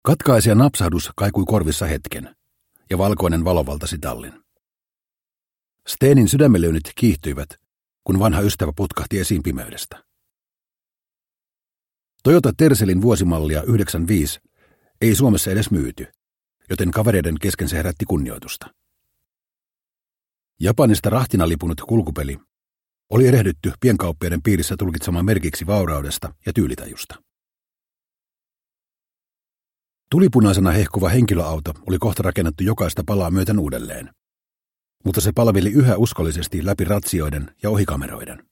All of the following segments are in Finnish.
Katkaisija napsahdus kaikui korvissa hetken, ja valkoinen valo valtasi tallin. Stenin sydämenlyönnit kiihtyivät, kun vanha ystävä putkahti esiin pimeydestä. Toyota Tercelin vuosimallia 95 ei Suomessa edes myyty, joten kavereiden kesken se herätti kunnioitusta. Japanista rahtina lipunut kulkupeli oli erehdytty pienkauppiaiden piirissä tulkitsemaan merkiksi vauraudesta ja tyylitajusta. Tulipunaisena hehkuva henkilöauto oli kohta rakennettu jokaista palaa myöten uudelleen, mutta se palveli yhä uskollisesti läpi ratsioiden ja ohikameroiden.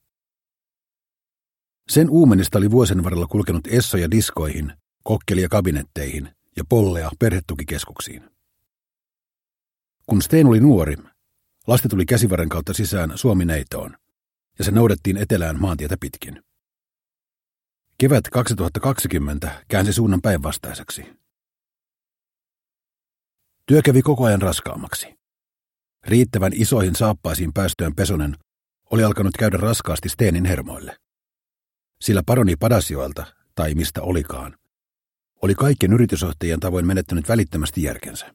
Sen uumenista oli vuosien varrella kulkenut essoja diskoihin, kokkelia kabinetteihin ja polleja perhetukikeskuksiin. Kun Sten oli nuori, lasti tuli käsivarren kautta sisään Suomi-neitoon, ja se noudettiin etelään maantietä pitkin. Kevät 2020 käänsi suunnan päinvastaiseksi. Työ kävi koko ajan raskaammaksi. Riittävän isoihin saappaisiin päästöön Pesonen oli alkanut käydä raskaasti Stenin hermoille. Sillä paroni Padasjoelta, tai mistä olikaan, oli kaikkien yritysjohtajien tavoin menettänyt välittömästi järkensä.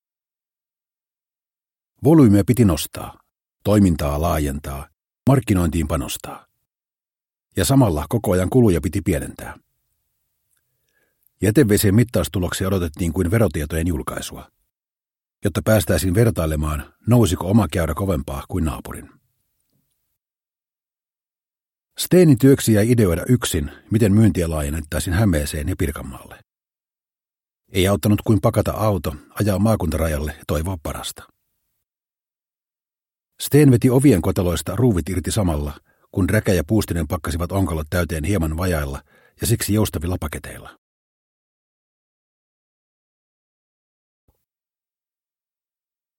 Volyymiä piti nostaa, toimintaa laajentaa, markkinointiin panostaa. Ja samalla koko ajan kuluja piti pienentää. Jätevesien mittaustuloksia odotettiin kuin verotietojen julkaisua, jotta päästäisiin vertailemaan, nousiko oma käyrä kovempaa kuin naapurin. Stenin työksi jäi ideoida yksin, miten myyntiä laajennettaisiin Hämeeseen ja Pirkanmaalle. Ei auttanut kuin pakata auto, ajaa maakuntarajalle ja toivoa parasta. Sten veti ovien kotaloista ruuvit irti samalla, kun Räkä ja Puustinen pakkasivat onkalot täyteen hieman vajailla ja siksi joustavilla paketeilla.